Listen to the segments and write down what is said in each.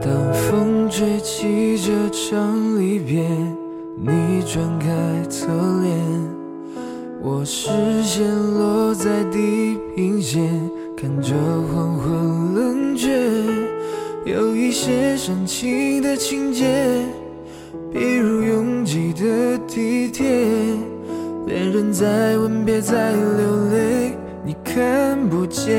当风吹起这场离别，你转开侧脸，我视线落在地平线，看着黄昏冷却，有一些煽情的情节，比如拥挤的地铁，恋人在吻别在流泪，你看不见。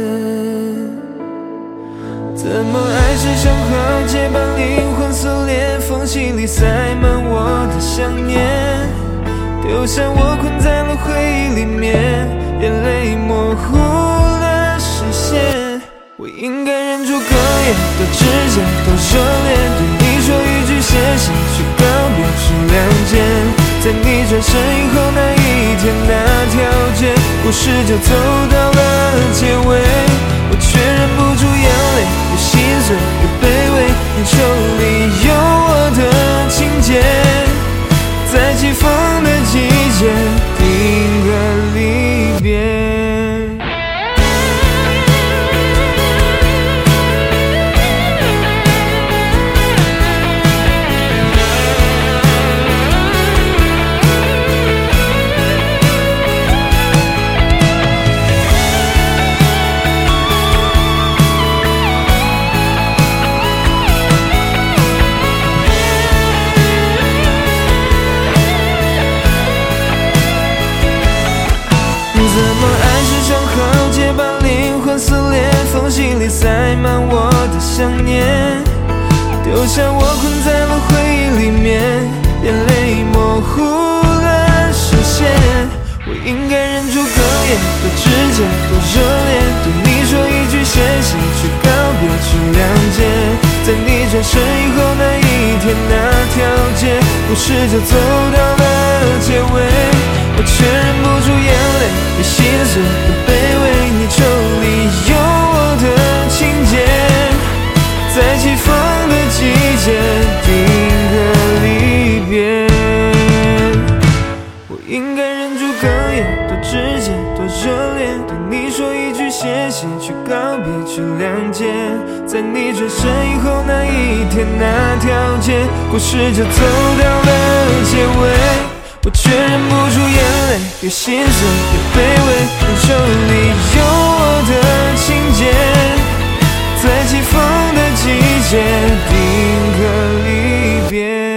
怎么爱是像浩劫把灵魂撕裂，缝隙里塞满我的想念，丢下我困在了回忆里面，眼泪模糊了视线。我应该忍住哽咽，多直接，多热烈，对你说一句谢谢，去告别，去谅解。在你转身以后那一天那条街，故事就走到了结尾，我却忍不住眼泪，又心碎又卑微。你手里有我的情节，在起风的季节定格离别。怎么爱是像浩劫把灵魂撕裂，缝隙里塞满我的想念，丢下我困在了回忆里面，眼泪模糊了视线。我应该忍住哽咽，多直接，多热烈，对你说一句谢谢，去告别，去谅解。在你转身以后那一天那条街，故事就走到了结尾，我却忍不住眼泪，也心碎又卑微。你手里有我的情节，在起风的季节定格离别。我应该忍住哽咽，多直接，多热烈，对你说一句谢谢，去告别，去谅解。在你转身以后那一天那条街，故事就走到了结尾，我却忍不住眼泪，越心碎越卑微。你手里有我的情节，在起风的季节定格离别。